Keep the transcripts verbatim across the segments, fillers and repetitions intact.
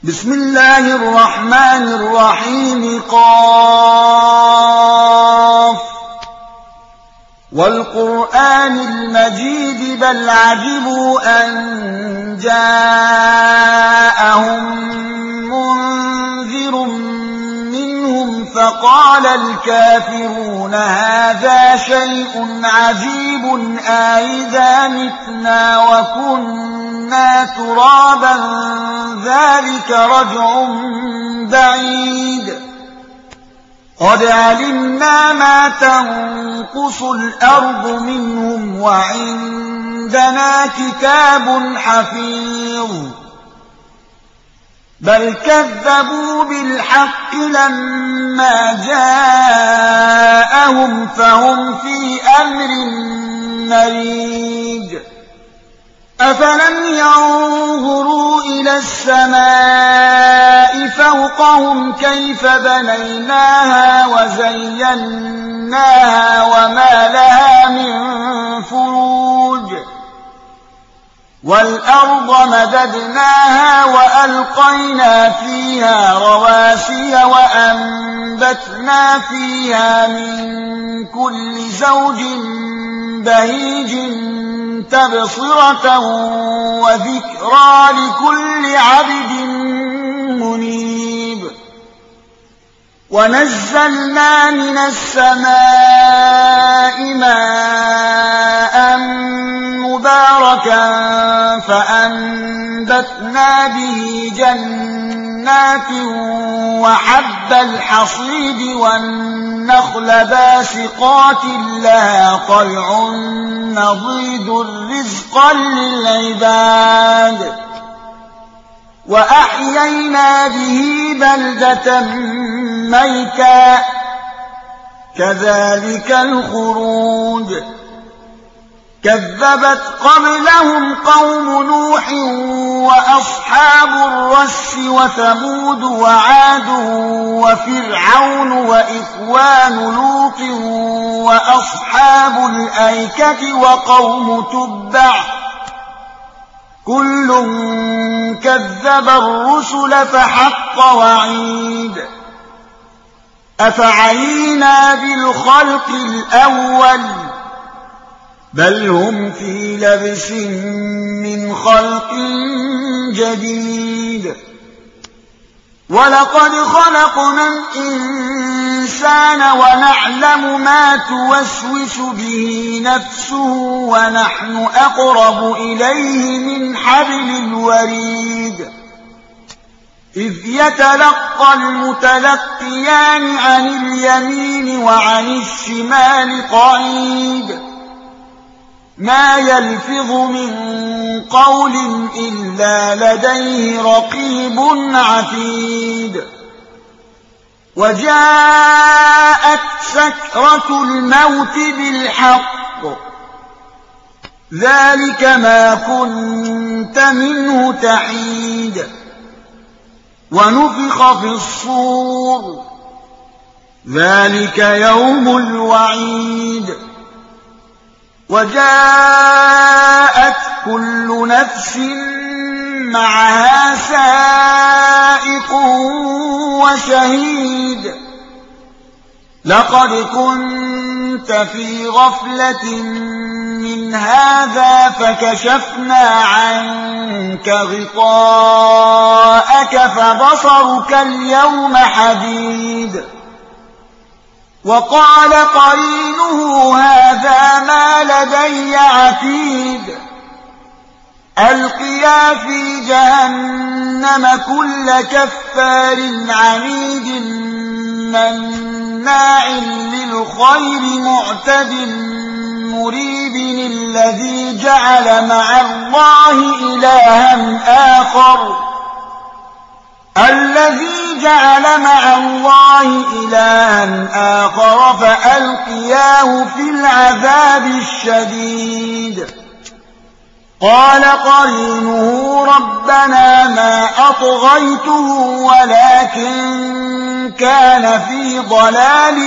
بسم الله الرحمن الرحيم. قاف والقرآن المجيد بل عجبوا أن جاءهم منذر منهم فقال الكافرون هذا شيء عجيب أإذا متنا وكنا ترابا ذلك رجع بعيد قد علمنا ما تنقص الأرض منهم وعندنا كتاب حفيظ بل كذبوا بالحق لما جاءهم فهم في أمر مريج أفلم ينظروا إلى السماء فوقهم كيف بنيناها وزيناها وما لها من فروج والأرض مددناها وألقينا فيها رواسي وأنبتنا فيها من كل زوج بهيج تبصرة وذكرى لكل عبد منيب ونزلنا من السماء ماء مباركا فأنبتنا به جنات وحب الحصيد والنخل باسقات لها طلع نضيد رزقا للعباد وأحيينا به بلدة ميتا كذلك الخروج كذبت قبلهم قوم نوح وأصحاب الرس وثمود وعاد وفرعون وإخوان لوط وأصحاب الأيكة وقوم تبع كل كذب الرسل فحق وعيد أفعينا بالخلق الأول بل هم في لبس من خلق جديد ولقد خلقنا الإنسان ونعلم ما توسوس به نفسه ونحن أقرب إليه من حبل الوريد إذ يتلقى المتلقيان عن اليمين وعن الشمال قعيد ما يلفظ من قول إلا لديه رقيب عتيد وجاءت سكرة الموت بالحق ذلك ما كنت منه تحيد ونفخ في الصور ذلك يوم الوعيد وجاءت كل نفس معها سائق وشهيد لقد كنت في غفلة من هذا فكشفنا عنك غطاءك فبصرك اليوم حديد وقال قرينه هذا ما لدي عتيد ألقيا في جهنم كل كفار عنيد مناع للخير معتد مريب الذي جعل مع الله إلها آخر الذي جعل مع الله إلها آخر فألقياه في العذاب الشديد قال قرينه ربنا ما أطغيته ولكن كان في ضلال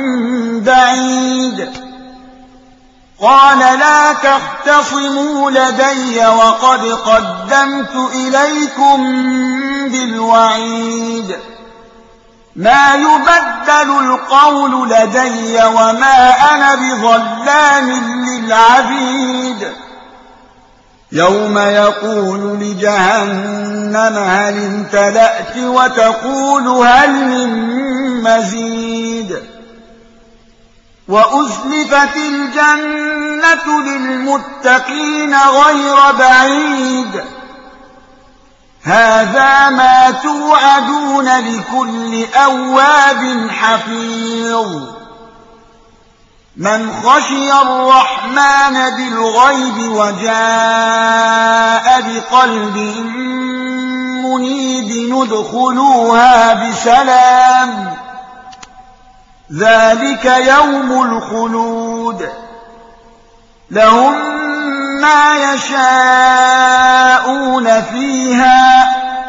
بعيد قال لا تختصموا لدي وقد قدمت إليكم بالوعيد ما يبدل القول لدي وما أنا بظلام للعبيد يوم يقول لجهنم هل امتلأت وتقول هل من مزيد وأزلفت الجنة للمتقين غير بعيد هذا ما توعدون لكل أواب حفيظ من خشي الرحمن بالغيب وجاء بقلب منيب ندخلوها بسلام ذلك يوم الخلود لهم ما يشاءون فيها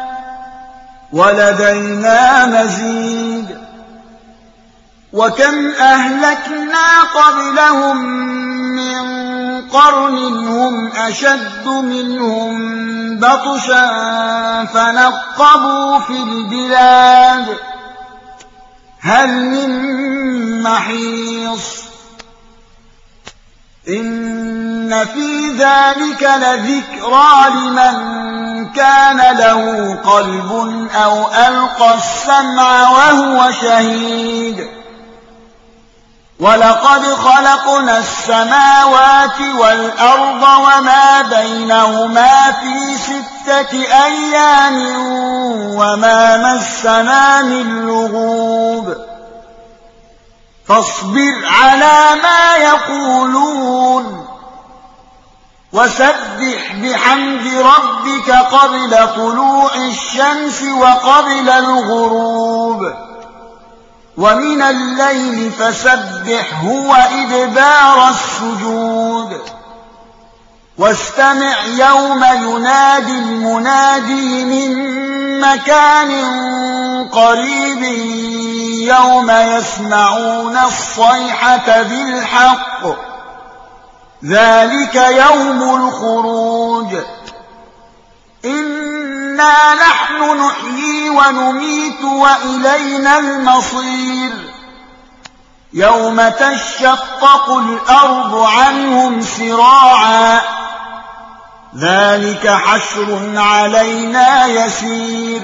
ولدينا مزيد وكم أهلكنا قبلهم من قرن هم أشد منهم بطشا فنقبوا في البلاد هل من محيص إن في ذلك لذكرى لمن كان له قلب أو ألقى السمع وهو شهيد ولقد خلقنا السماوات والأرض وما بينهما في ستة أيام وما مسنا من لغوب فاصبر على ما يقولون وسبح بحمد ربك قبل طلوع الشمس وقبل الغروب ومن الليل فسبحه وإدبار السجود واستمع يوم ينادي المنادي من مكان قريب يوم يسمعون الصيحة بالحق ذلك يوم الخروج إنا نحن نحيي ونميت وإلينا المصير يوم تشقق الأرض عنهم سراعا ذلك حشر علينا يسير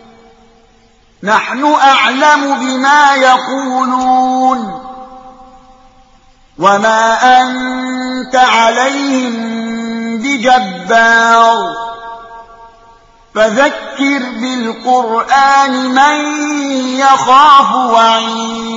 نحن أعلم بما يقولون وما أنت عليهم بجبار فذكر بالقرآن من يخاف وعيد